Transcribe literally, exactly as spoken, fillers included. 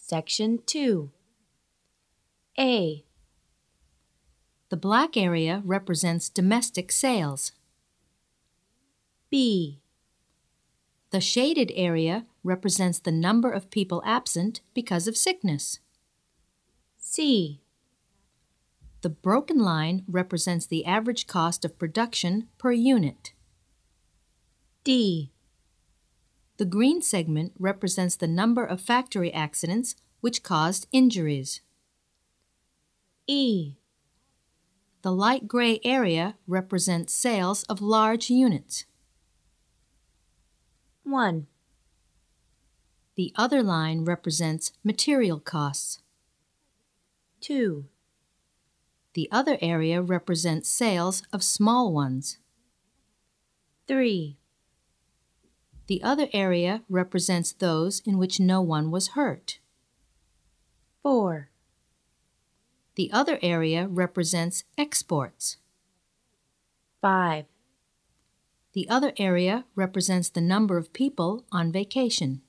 Section two. A. The black area represents domestic sales. B. The shaded area represents the number of people absent because of sickness. C. The broken line represents the average cost of production per unit. D. The green segment represents the number of factory accidents which caused injuries. E. The light gray area represents sales of large units. one. The other line represents material costs. two. The other area represents sales of small ones. three. The other area represents those in which no one was hurt. four. The other area represents exports. five. The other area represents the number of people on vacation.